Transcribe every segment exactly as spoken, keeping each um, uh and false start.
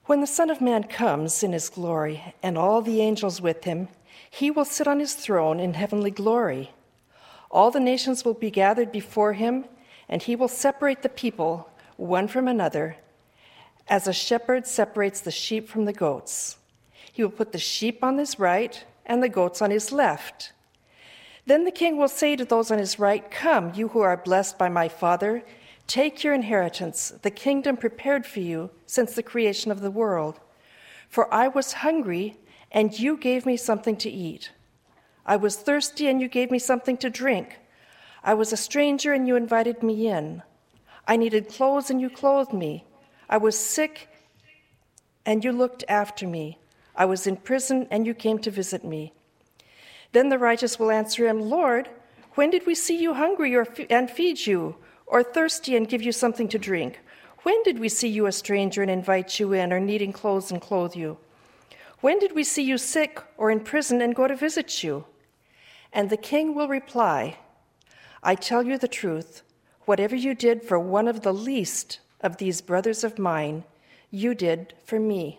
When the Son of Man comes in his glory and all the angels with him, he will sit on his throne in heavenly glory. All the nations will be gathered before him, and he will separate the people one from another, as a shepherd separates the sheep from the goats. He will put the sheep on his right and the goats on his left. Then the king will say to those on his right, "Come, you who are blessed by my Father, take your inheritance, the kingdom prepared for you since the creation of the world. For I was hungry, and you gave me something to eat. I was thirsty, and you gave me something to drink. I was a stranger, and you invited me in. I needed clothes, and you clothed me. I was sick, and you looked after me. I was in prison, and you came to visit me." Then the righteous will answer him, "Lord, when did we see you hungry or f- and feed you, or thirsty and give you something to drink? When did we see you a stranger and invite you in, or needing clothes and clothe you? When did we see you sick or in prison and go to visit you?" And the king will reply, "I tell you the truth, whatever you did for one of the least of these brothers of mine, you did for me."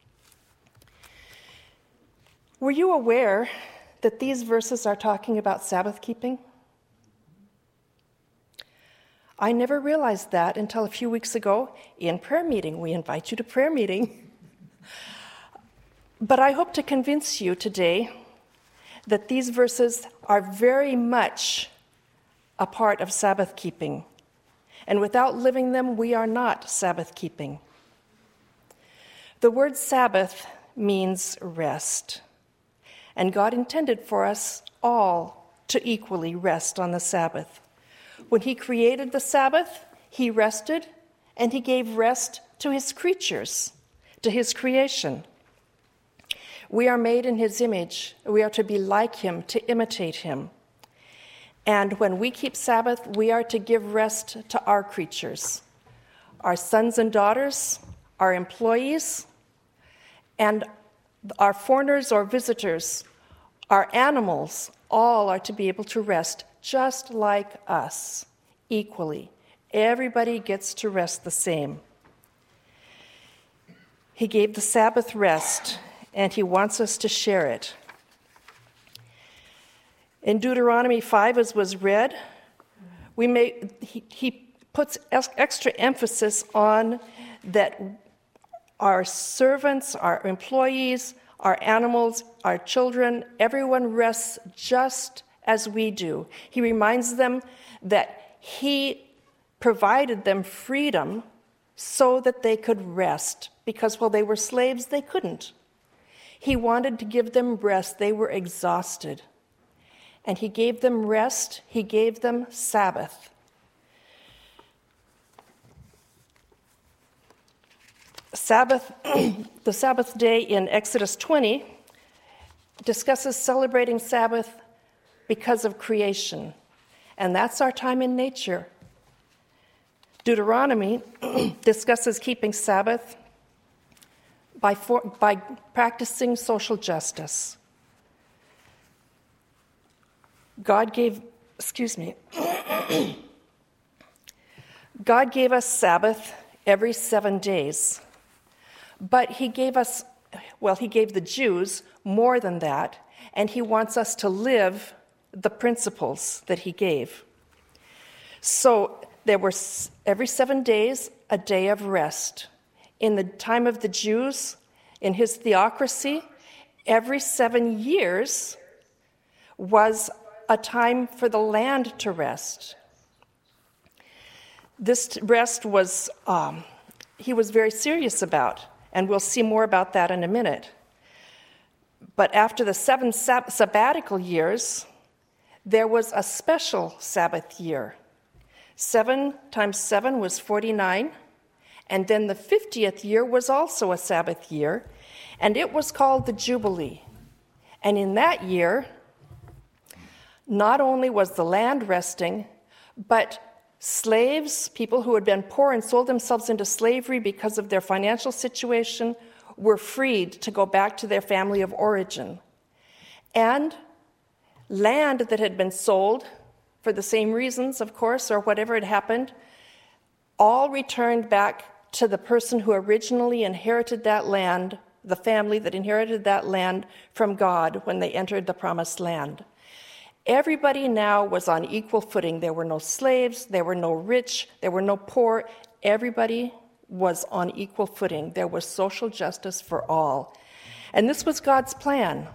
Were you aware that these verses are talking about Sabbath keeping? I never realized that until a few weeks ago in prayer meeting. We invite you to prayer meeting. But I hope to convince you today that these verses are very much a part of Sabbath keeping. And without living them, we are not Sabbath keeping. The word Sabbath means rest. And God intended for us all to equally rest on the Sabbath. When he created the Sabbath, he rested, and he gave rest to his creatures, to his creation. We are made in his image. We are to be like him, to imitate him. And when we keep Sabbath, we are to give rest to our creatures, our sons and daughters, our employees, and our foreigners or visitors, our animals, all are to be able to rest just like us, equally. Everybody gets to rest the same. He gave the Sabbath rest, and he wants us to share it. In Deuteronomy five, as was read, we may, he, he puts extra emphasis on that our servants, our employees, our animals, our children, everyone rests just as we do. He reminds them that he provided them freedom so that they could rest, because while they were slaves, they couldn't. He wanted to give them rest. They were exhausted. And he gave them rest. He gave them Sabbath. Sabbath, the Sabbath day in Exodus twenty discusses celebrating Sabbath because of creation, and that's our time in nature. Deuteronomy discusses keeping Sabbath by, for, by practicing social justice. God gave, excuse me, God gave us Sabbath every seven days. But he gave us, well, he gave the Jews more than that, and he wants us to live the principles that he gave. So there were every seven days a day of rest. In the time of the Jews, in his theocracy, every seven years was a time for the land to rest. This rest was, um, he was very serious about. And we'll see more about that in a minute. But after the seven sab- sabbatical years, there was a special Sabbath year. Seven times seven was forty-nine. And then the fiftieth year was also a Sabbath year. And it was called the Jubilee. And in that year, not only was the land resting, but slaves, people who had been poor and sold themselves into slavery because of their financial situation, were freed to go back to their family of origin. And land that had been sold, for the same reasons, of course, or whatever had happened, all returned back to the person who originally inherited that land, the family that inherited that land from God when they entered the promised land. Everybody now was on equal footing. There were no slaves, there were no rich, there were no poor. Everybody was on equal footing. There was social justice for all. And this was God's plan.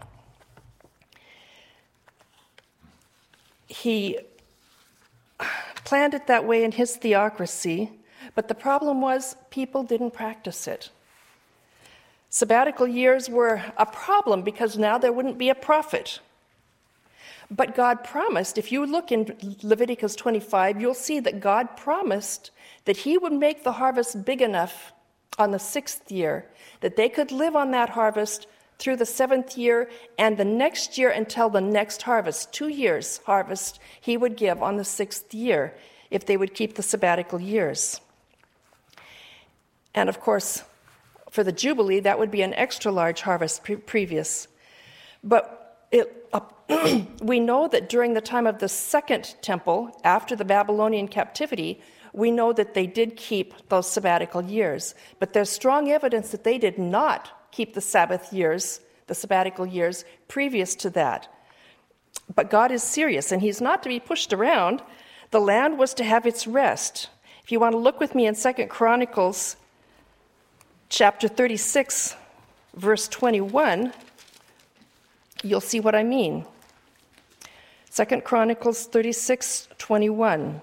He planned it that way in his theocracy, but the problem was people didn't practice it. Sabbatical years were a problem because now there wouldn't be a prophet. But God promised, if you look in Leviticus twenty-five, you'll see that God promised that he would make the harvest big enough on the sixth year that they could live on that harvest through the seventh year and the next year until the next harvest. Two years harvest he would give on the sixth year if they would keep the sabbatical years. And of course, for the Jubilee, that would be an extra large harvest pre- previous. But it, uh, we know that during the time of the second temple, after the Babylonian captivity, we know that they did keep those sabbatical years. But there's strong evidence that they did not keep the Sabbath years, the sabbatical years, previous to that. But God is serious, and he's not to be pushed around. The land was to have its rest. If you want to look with me in Second Chronicles chapter thirty-six, verse twenty-one, you'll see what I mean. Second Chronicles thirty-six, twenty-one.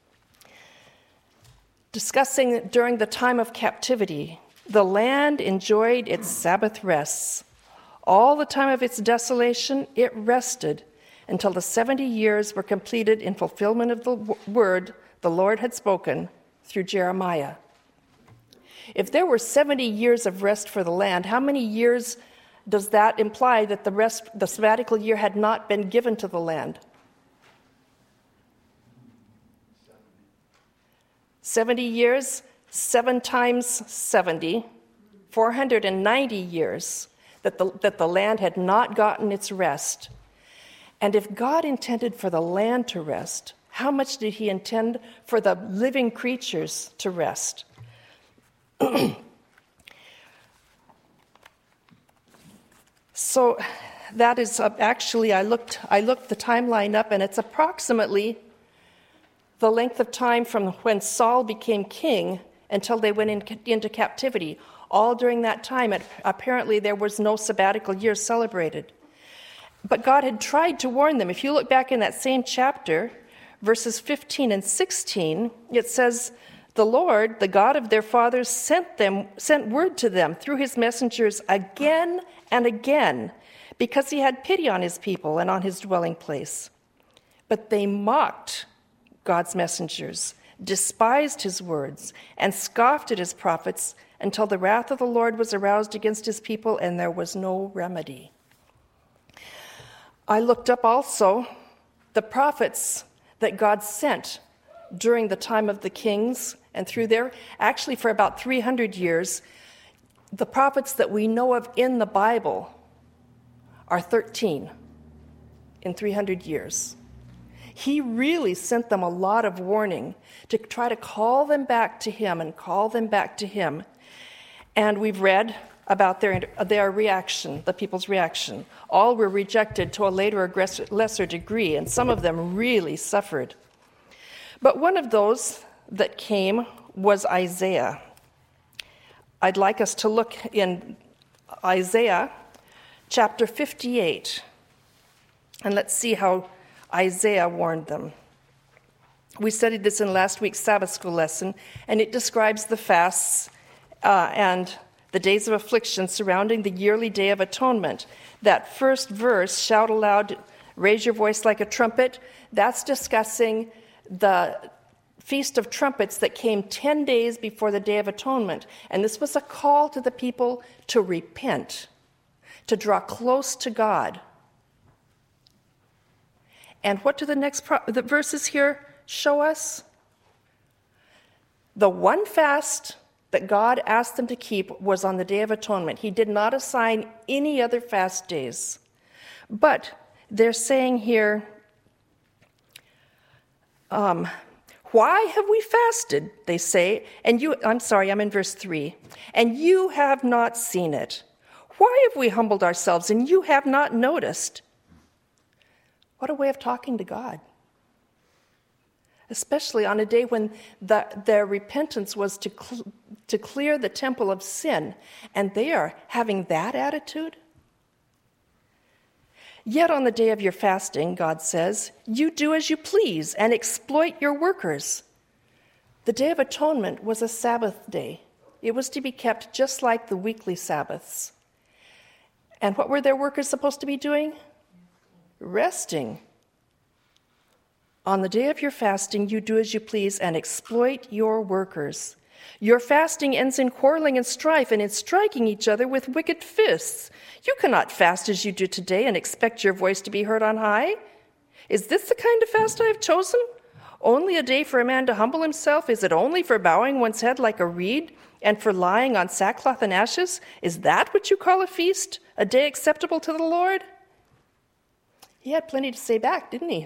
Discussing during the time of captivity, the land enjoyed its Sabbath rests. All the time of its desolation, it rested until the seventy years were completed in fulfillment of the word the Lord had spoken through Jeremiah. If there were seventy years of rest for the land, how many years does that imply that the rest, the sabbatical year had not been given to the land? seventy years, seven times seventy, four hundred ninety years that the, that the land had not gotten its rest. And if God intended for the land to rest, how much did he intend for the living creatures to rest? So that is uh, actually, I looked, I looked the timeline up, and it's approximately the length of time from when Saul became king until they went in, into captivity. All during that time, it, apparently there was no sabbatical year celebrated. But God had tried to warn them. If you look back in that same chapter, verses fifteen and sixteen, it says, "The Lord, the God of their fathers, sent them, sent word to them through his messengers again and again, because he had pity on his people and on his dwelling place. But they mocked God's messengers, despised his words, and scoffed at his prophets until the wrath of the Lord was aroused against his people, and there was no remedy." I looked up also the prophets that God sent during the time of the kings and through there, actually for about three hundred years. The prophets that we know of in the Bible are thirteen in three hundred years. He really sent them a lot of warning to try to call them back to him and call them back to him. And we've read about their, their reaction, the people's reaction. All were rejected to a later or lesser degree, and some of them really suffered. But one of those that came was Isaiah. I'd like us to look in Isaiah chapter fifty-eight, and let's see how Isaiah warned them. We studied this in last week's Sabbath school lesson, and it describes the fasts uh, and the days of affliction surrounding the yearly Day of Atonement. That first verse, "Shout aloud, raise your voice like a trumpet," that's discussing the Feast of Trumpets that came ten days before the Day of Atonement. And this was a call to the people to repent, to draw close to God. And what do the next pro- the verses here show us? The one fast that God asked them to keep was on the Day of Atonement. He did not assign any other fast days. But they're saying here, um, Why have we fasted, they say, and you, I'm sorry, I'm in verse three, and you have not seen it? Why have we humbled ourselves and you have not noticed? What a way of talking to God. Especially on a day when the, their repentance was to, cl- to clear the temple of sin, and they are having that attitude? Yet on the day of your fasting, God says, you do as you please and exploit your workers. The Day of Atonement was a Sabbath day. It was to be kept just like the weekly Sabbaths. And what were their workers supposed to be doing? Resting. On the day of your fasting, you do as you please and exploit your workers. Your fasting ends in quarreling and strife and in striking each other with wicked fists. You cannot fast as you do today and expect your voice to be heard on high. Is this the kind of fast I have chosen? Only a day for a man to humble himself? Is it only for bowing one's head like a reed and for lying on sackcloth and ashes? Is that what you call a feast, a day acceptable to the Lord? He had plenty to say back, didn't he?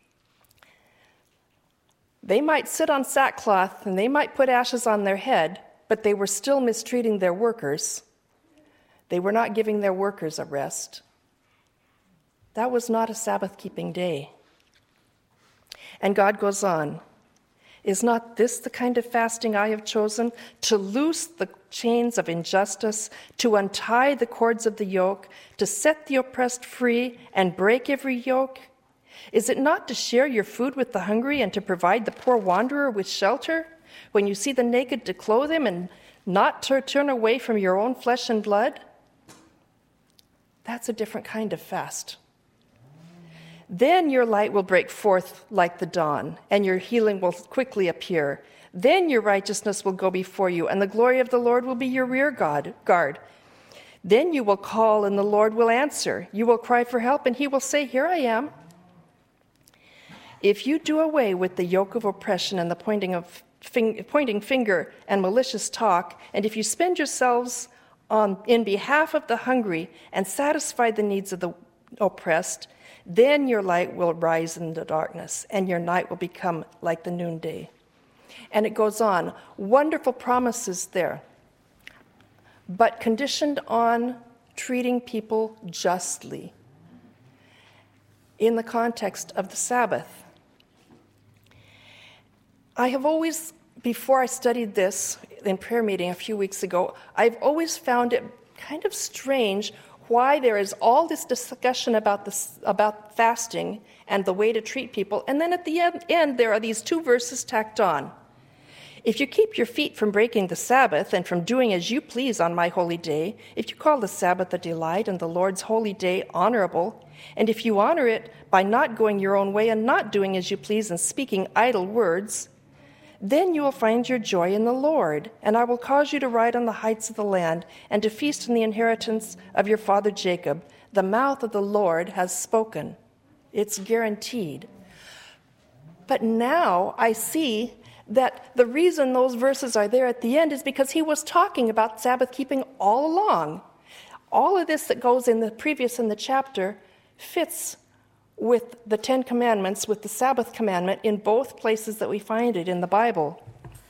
They might sit on sackcloth and they might put ashes on their head, but they were still mistreating their workers. They were not giving their workers a rest. That was not a Sabbath-keeping day. And God goes on, is not this the kind of fasting I have chosen? To loose the chains of injustice, to untie the cords of the yoke, to set the oppressed free and break every yoke? Is it not to share your food with the hungry and to provide the poor wanderer with shelter? When you see the naked, to clothe him and not to turn away from your own flesh and blood? That's a different kind of fast. Then your light will break forth like the dawn, and your healing will quickly appear. Then your righteousness will go before you, and the glory of the Lord will be your rear guard. Then you will call, and the Lord will answer. You will cry for help, and he will say, here I am. If you do away with the yoke of oppression and the pointing of fing- pointing finger and malicious talk, and if you spend yourselves on, in behalf of the hungry and satisfy the needs of the oppressed, then your light will rise in the darkness, and your night will become like the noonday. And it goes on. Wonderful promises there, but conditioned on treating people justly in the context of the Sabbath. I have always, before I studied this in prayer meeting a few weeks ago, I've always found it kind of strange why there is all this discussion about this, about fasting and the way to treat people, and then at the end, end there are these two verses tacked on. If you keep your feet from breaking the Sabbath and from doing as you please on my holy day, if you call the Sabbath a delight and the Lord's holy day honorable, and if you honor it by not going your own way and not doing as you please and speaking idle words, then you will find your joy in the Lord, and I will cause you to ride on the heights of the land and to feast in the inheritance of your father Jacob. The mouth of the Lord has spoken. It's guaranteed. But now I see that the reason those verses are there at the end is because he was talking about Sabbath keeping all along. All of this that goes in the previous in the chapter fits with the Ten Commandments, with the Sabbath commandment in both places that we find it in the Bible.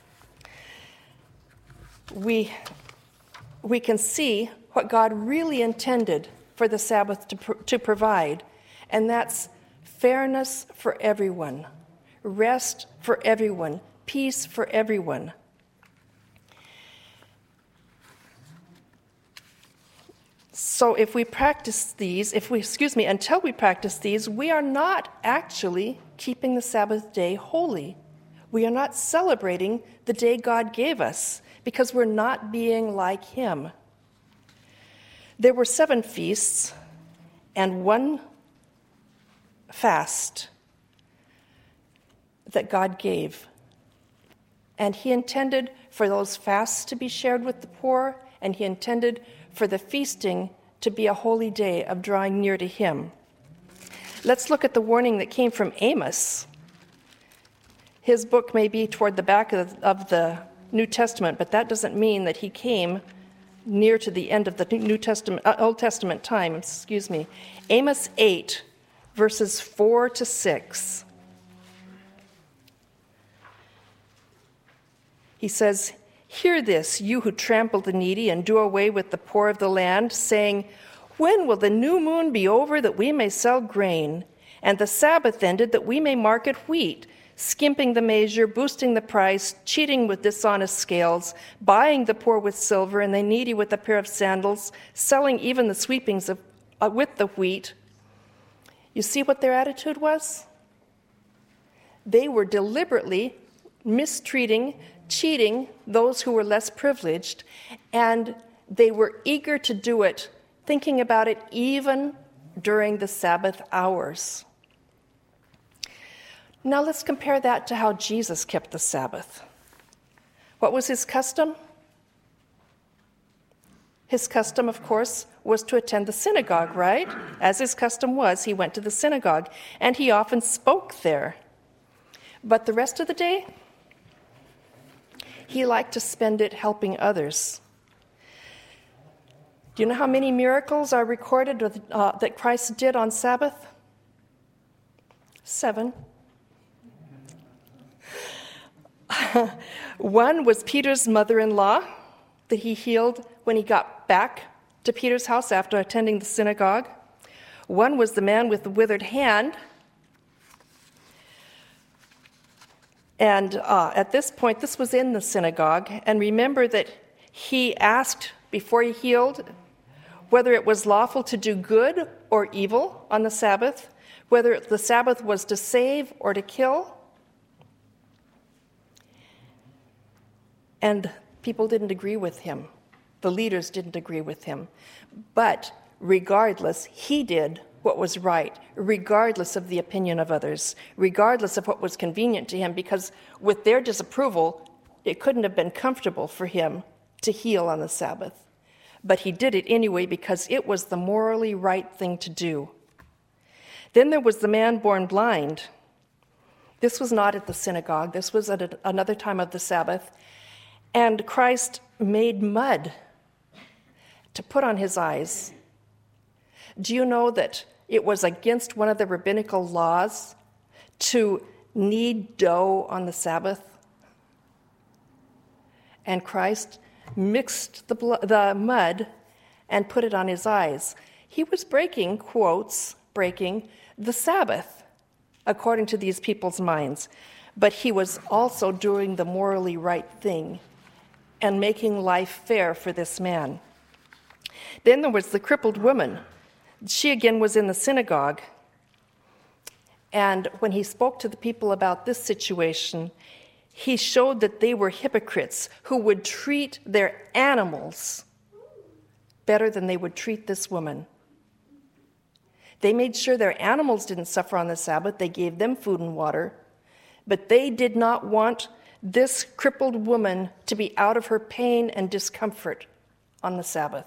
We, we can see what God really intended for the Sabbath to, pr- to provide, and that's fairness for everyone, rest for everyone, peace for everyone. So if we practice these, if we, excuse me, until we practice these, we are not actually keeping the Sabbath day holy. We are not celebrating the day God gave us because we're not being like him. There were seven feasts and one fast that God gave. And he intended for those fasts to be shared with the poor, and he intended for the feasting to be a holy day of drawing near to him. Let's look at the warning that came from Amos. His book may be toward the back of, of the New Testament, but that doesn't mean that he came near to the end of the New Testament, uh, Old Testament time, excuse me. Amos eight, verses four to six. He says, "Hear this, you who trample the needy and do away with the poor of the land, saying, 'When will the new moon be over that we may sell grain, and the Sabbath ended that we may market wheat, skimping the measure, boosting the price, cheating with dishonest scales, buying the poor with silver and the needy with a pair of sandals, selling even the sweepings of, uh, with the wheat?'" You see what their attitude was? They were deliberately mistreating, cheating those who were less privileged, and they were eager to do it, thinking about it even during the Sabbath hours. Now let's compare that to how Jesus kept the Sabbath. What was his custom? His custom, of course, was to attend the synagogue, right? As his custom was, he went to the synagogue, and he often spoke there. But the rest of the day, he liked to spend it helping others. Do you know how many miracles are recorded with, uh, that Christ did on Sabbath? Seven. One was Peter's mother-in-law that he healed when he got back to Peter's house after attending the synagogue. One was the man with the withered hand. And uh, at this point, this was in the synagogue. And remember that he asked before he healed whether it was lawful to do good or evil on the Sabbath, whether the Sabbath was to save or to kill. And people didn't agree with him. The leaders didn't agree with him. But regardless, he did what was right, regardless of the opinion of others, regardless of what was convenient to him, because with their disapproval, it couldn't have been comfortable for him to heal on the Sabbath. But he did it anyway because it was the morally right thing to do. Then there was the man born blind. This was not at the synagogue. This was at another time of the Sabbath. And Christ made mud to put on his eyes. Do you know that it was against one of the rabbinical laws to knead dough on the Sabbath? And Christ mixed the, blo- the mud and put it on his eyes. He was breaking, quotes, breaking the Sabbath, according to these people's minds. But he was also doing the morally right thing and making life fair for this man. Then there was the crippled woman. She again was in the synagogue. And when he spoke to the people about this situation, he showed that they were hypocrites who would treat their animals better than they would treat this woman. They made sure their animals didn't suffer on the Sabbath. They gave them food and water. But they did not want this crippled woman to be out of her pain and discomfort on the Sabbath.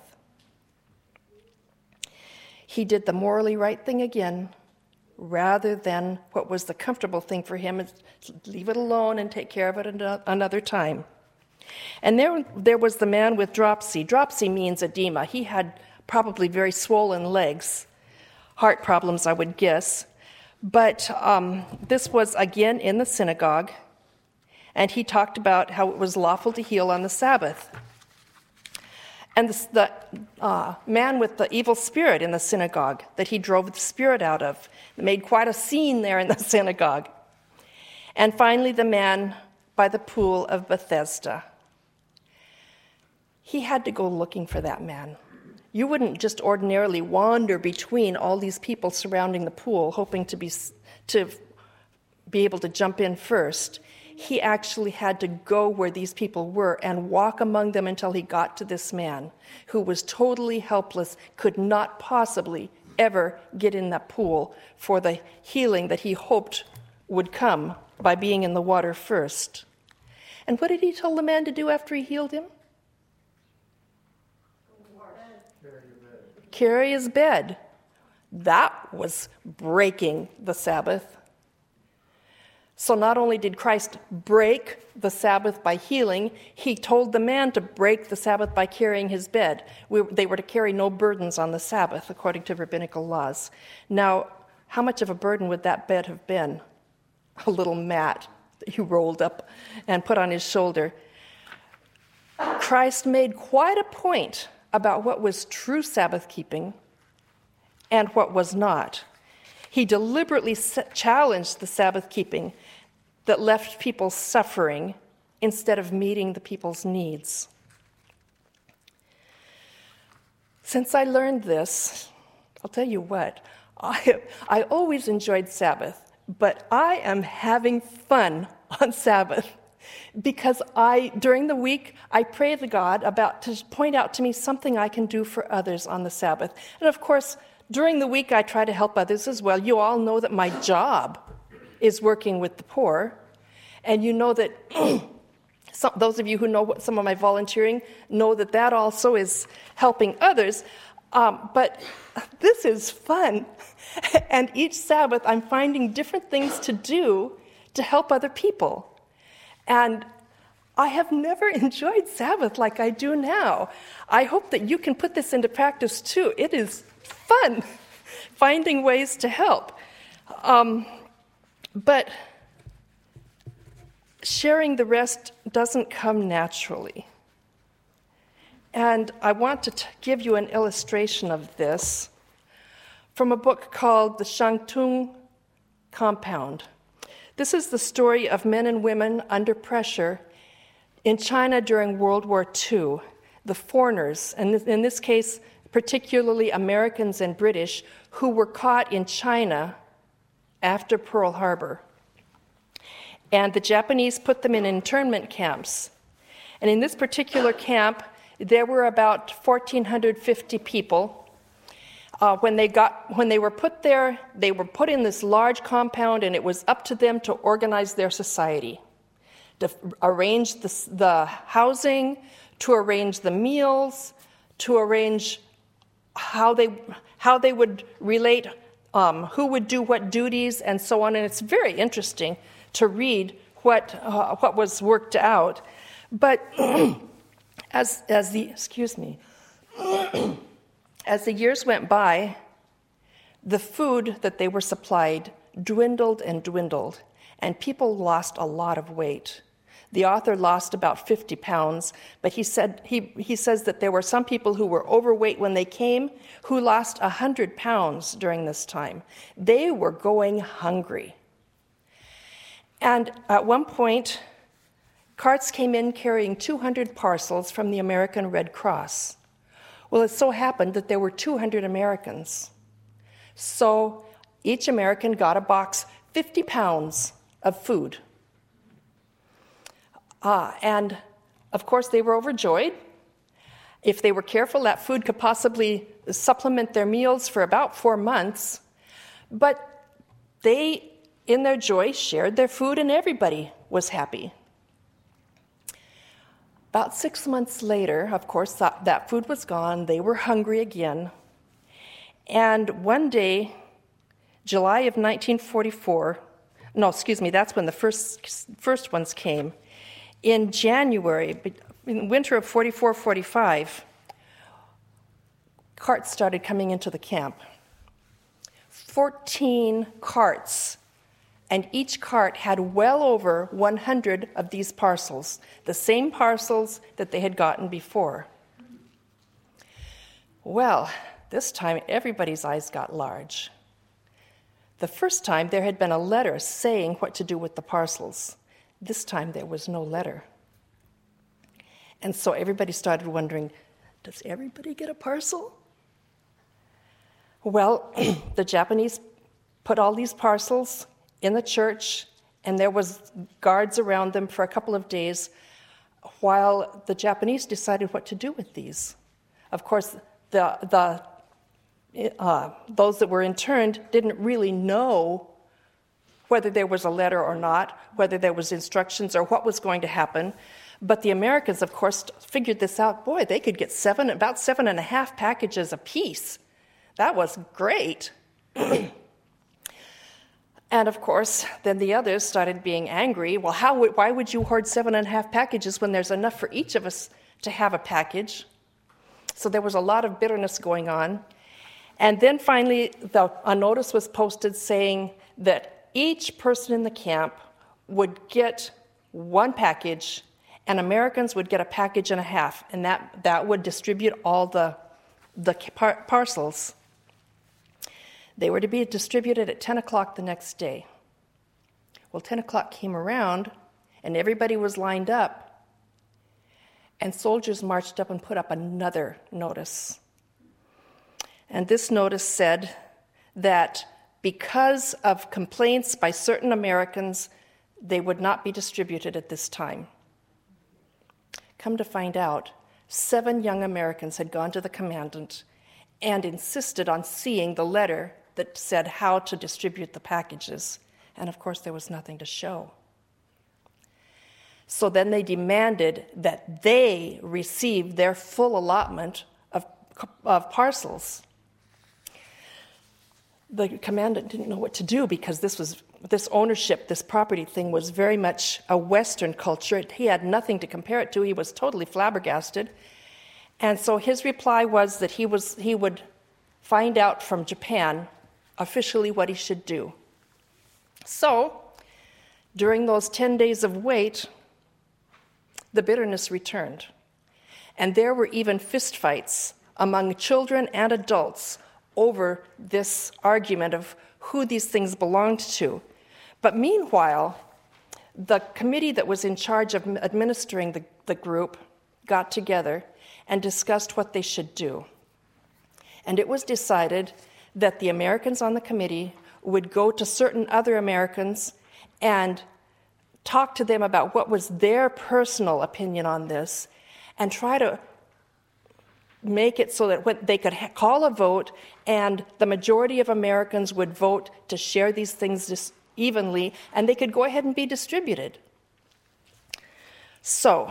He did the morally right thing again, rather than what was the comfortable thing for him, is leave it alone and take care of it another time. And there, there was the man with dropsy. Dropsy means edema. He had probably very swollen legs, heart problems, I would guess. But um, this was again in the synagogue, and he talked about how it was lawful to heal on the Sabbath. And the, the uh, man with the evil spirit in the synagogue that he drove the spirit out of made quite a scene there in the synagogue. And finally, the man by the pool of Bethesda. He had to go looking for that man. You wouldn't just ordinarily wander between all these people surrounding the pool, hoping to be to be able to jump in first. He actually had to go where these people were and walk among them until he got to this man who was totally helpless, could not possibly ever get in that pool for the healing that he hoped would come by being in the water first. And what did he tell the man to do after he healed him? Carry his bed. That was breaking the Sabbath. So not only did Christ break the Sabbath by healing, he told the man to break the Sabbath by carrying his bed. We, they were to carry no burdens on the Sabbath, according to rabbinical laws. Now, how much of a burden would that bed have been? A little mat that you rolled up and put on his shoulder. Christ made quite a point about what was true Sabbath keeping and what was not. He deliberately challenged the Sabbath keeping that left people suffering instead of meeting the people's needs. Since I learned this, I'll tell you what, I, I always enjoyed Sabbath, but I am having fun on Sabbath because I, during the week, I pray to God about to point out to me something I can do for others on the Sabbath. And of course, during the week, I try to help others as well. You all know that my job is working with the poor, and you know that some, those of you who know what, some of my volunteering know that that also is helping others. Um, but this is fun, and each Sabbath I'm finding different things to do to help other people. And I have never enjoyed Sabbath like I do now. I hope that you can put this into practice too. It is fun finding ways to help. Um, but sharing the rest doesn't come naturally. And I want to t- give you an illustration of this from a book called The Shantung Compound. This is the story of men and women under pressure in China during World War Two, the foreigners, and in this case, particularly Americans and British, who were caught in China after Pearl Harbor. And the Japanese put them in internment camps. And in this particular camp, there were about one thousand four hundred fifty people. Uh, when they got, when they were put there, they were put in this large compound, and it was up to them to organize their society, to arrange the, the housing, to arrange the meals, to arrange how they how they would relate, um, who would do what duties, and so on. And it's very interesting to read what uh, what was worked out. But as as the excuse me. As the years went by, the food that they were supplied dwindled and dwindled, and people lost a lot of weight. The author lost about fifty pounds, but he said he, he says that there were some people who were overweight when they came who lost one hundred pounds during this time. They were going hungry. And at one point, carts came in carrying two hundred parcels from the American Red Cross. Well, it so happened that there were two hundred Americans. So each American got a box, fifty pounds of food. Uh, and, of course, they were overjoyed. If they were careful, that food could possibly supplement their meals for about four months. But they, in their joy, shared their food, and everybody was happy. About six months later, of course, that, that food was gone. They were hungry again. And one day, July of nineteen forty-four, no, excuse me, that's when the first, first ones came. In January, in the winter of forty-four forty-five, carts started coming into the camp. fourteen carts. And each cart had well over one hundred of these parcels, the same parcels that they had gotten before. Well, this time everybody's eyes got large. The first time there had been a letter saying what to do with the parcels. This time there was no letter. And so everybody started wondering, does everybody get a parcel? Well, the Japanese put all these parcels in the church, and there was guards around them for a couple of days while the Japanese decided what to do with these. Of course, the the uh, those that were interned didn't really know whether there was a letter or not, whether there was instructions or what was going to happen. But the Americans, of course, figured this out. Boy, they could get seven, about seven and a half packages apiece. That was great. And of course, then the others started being angry. Well, how would, why would you hoard seven and a half packages when there's enough for each of us to have a package? So there was a lot of bitterness going on. And then finally, the, a notice was posted saying that each person in the camp would get one package, and Americans would get a package and a half, and that, that would distribute all the, the par- parcels. They were to be distributed at ten o'clock the next day. Well, ten o'clock came around, and everybody was lined up, and soldiers marched up and put up another notice. And this notice said that because of complaints by certain Americans, they would not be distributed at this time. Come to find out, seven young Americans had gone to the commandant and insisted on seeing the letter that said how to distribute the packages. And of course, there was nothing to show. So then they demanded that they receive their full allotment of, of parcels. The commandant didn't know what to do because this was this ownership, this property thing was very much a Western culture. He had nothing to compare it to. He was totally flabbergasted. And so his reply was that he was he would find out from Japan officially what he should do. So, during those ten days of wait, the bitterness returned. And there were even fistfights among children and adults over this argument of who these things belonged to. But meanwhile, the committee that was in charge of administering the, the group got together and discussed what they should do. And it was decided that the Americans on the committee would go to certain other Americans and talk to them about what was their personal opinion on this and try to make it so that when they could ha- call a vote and the majority of Americans would vote to share these things dis- evenly and they could go ahead and be distributed. So,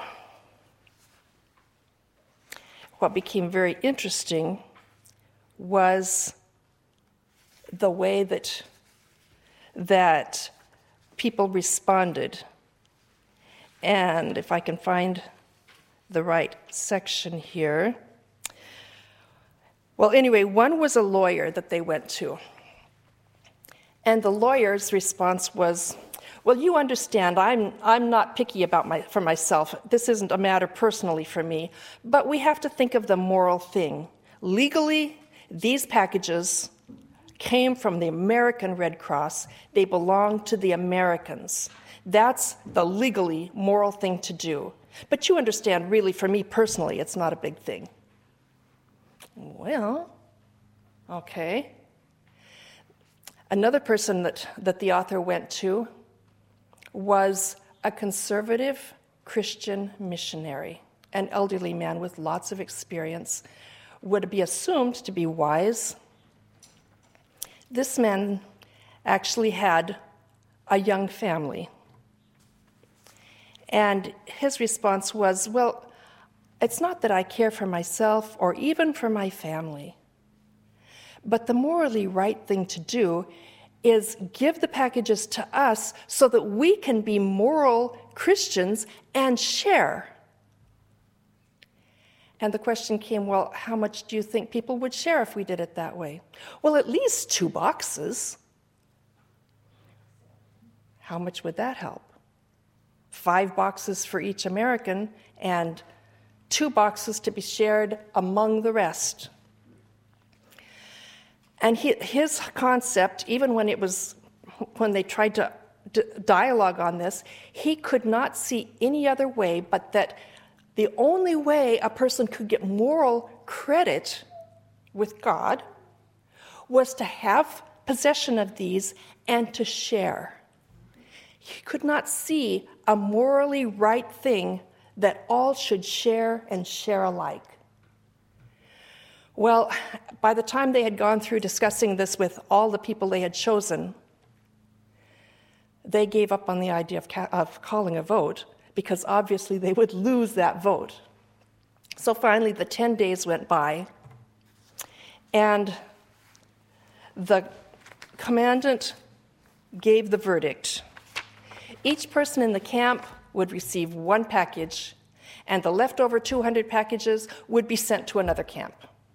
what became very interesting was the way that that people responded. And if I can find the right section here. Well, anyway, one was a lawyer that they went to. And the lawyer's response was, well, you understand, I'm I'm not picky about my for myself. This isn't a matter personally for me, but we have to think of the moral thing. Legally, these packages came from the American Red Cross. They belong to the Americans. That's the legally moral thing to do. But you understand, really, for me personally, it's not a big thing. Well, okay. Another person that, that the author went to was a conservative Christian missionary, an elderly man with lots of experience, would be assumed to be wise. This man actually had a young family. And his response was, well, it's not that I care for myself or even for my family, but the morally right thing to do is give the packages to us so that we can be moral Christians and share. And the question came, well, how much do you think people would share if we did it that way? Well, at least two boxes. How much would that help? Five boxes for each American and two boxes to be shared among the rest. And he, his concept, even when it was, when they tried to d- dialogue on this, he could not see any other way but that the only way a person could get moral credit with God was to have possession of these and to share. He could not see a morally right thing that all should share and share alike. Well, by the time they had gone through discussing this with all the people they had chosen, they gave up on the idea of, ca- of calling a vote because obviously they would lose that vote. So finally, the ten days went by, and the commandant gave the verdict. Each person in the camp would receive one package, and the leftover two hundred packages would be sent to another camp.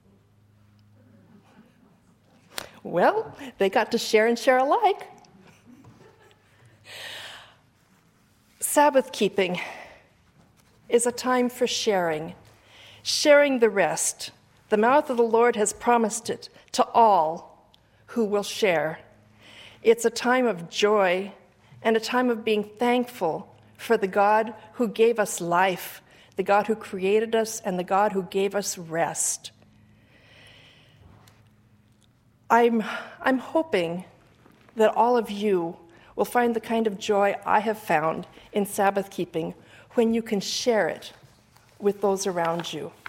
Well, they got to share and share alike. Sabbath keeping is a time for sharing, sharing the rest. The mouth of the Lord has promised it to all who will share. It's a time of joy and a time of being thankful for the God who gave us life, the God who created us, and the God who gave us rest. I'm, I'm hoping that all of you will find the kind of joy I have found in Sabbath keeping when you can share it with those around you.